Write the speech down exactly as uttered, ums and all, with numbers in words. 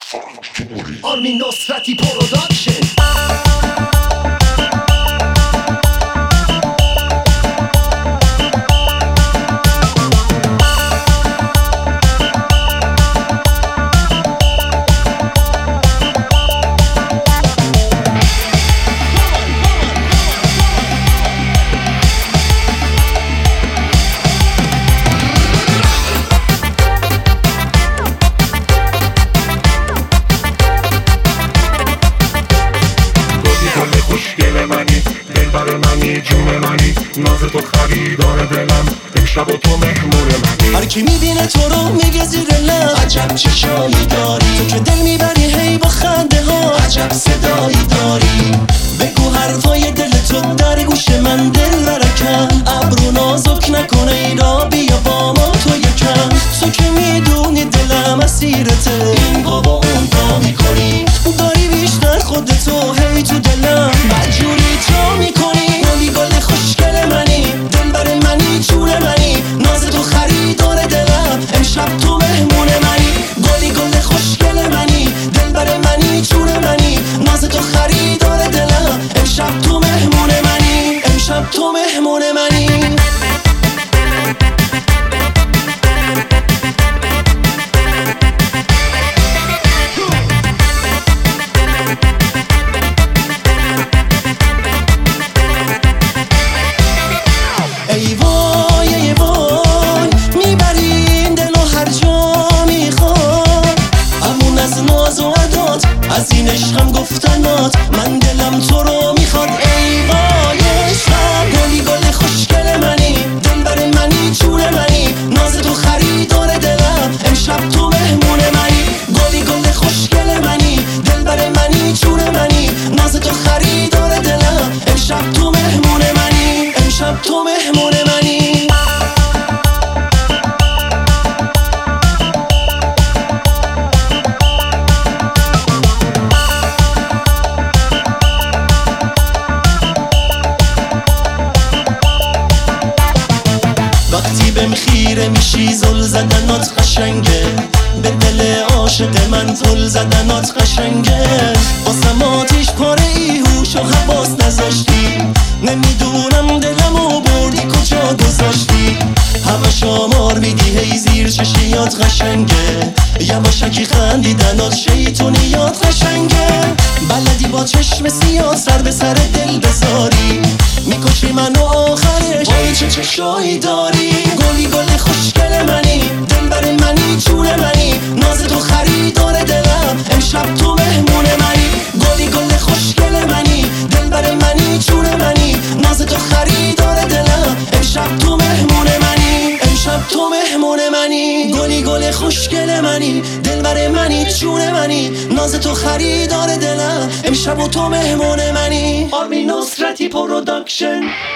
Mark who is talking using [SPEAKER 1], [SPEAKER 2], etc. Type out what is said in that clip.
[SPEAKER 1] آرمین نصرتی پروداکشن.
[SPEAKER 2] خوشگل منی، دلبر منی، جون منی، ناز تو خریدار دلم، امشب و تو مهمون منی.
[SPEAKER 3] هر کی میبینه تو رو میگه زیر لب عجب چشایی داری، تو که دل میبری هی با خنده ها عجب صدایی داری. بگو حرفای دل تو در گوش من دل برکن، ابرو نازک نکنه اینا بیا با ما تو یکم. تو که میدونی دلم اسیرته، این بابا اون پا میکنی، داری بیشتر خودتو هی تو دلم مجبوری تو میکنی. گلی گل خوشگل منی، دلبر منی، جون منی، ناز تو خریدار دلم، امشب تو مهمون منی. گلی گل خوشگل منی، دلبر منی، جون منی، ناز تو خریدار دلم، امشب تو مهمون منی، امشب تو مهمون منی. ای وای ای وای میبرین دلو هر جا میخواد، همون از ناز و عدات، از این عشقم گفتنات، من دلم تو رو میخواد. ای وای عشقم، گلی گل خوشگل منی، دلبر منی، جون منی، ناز تو خریدار دلم، امشب تو مهمون منی. گلی گل خوشگل منی، دلبر منی، جون منی، ناز تو خریدار دلم، امشب تو مهمون منی، امشب تو مهمون منی. وقتی بهم خیره میشی زل زدنات قشنگه، به دل عاشق من زل زدنات قشنگه. واسم آتیش پاره ای هوش و حواس نذاشتی، نمیدونم دلمو بردی کجا گذاشتی. همش آمار میدی هی زیر چشیات قشنگه، یواشکی خندیدنات شیطونیات قشنگه. بلدی با چشم سیاه سر به سر دل بذاری، میکشی منو آخرش وای چه چشایی داری. گلی گل خوشگل منی، دلبر منی، جون منی، ناز تو خریدار دلم، امشب تو مهمون منی. گلی گل خوشگل منی، دلبر منی، جون منی، ناز تو خریدار دلم، امشب تو مهمون منی، امشب تو مهمون منی. گلی گل خوشگل منی، دلبر منی، جون منی، ناز تو خریدار دلم، امشب تو مهمون منی. آرمین نصرتی پروداکشن.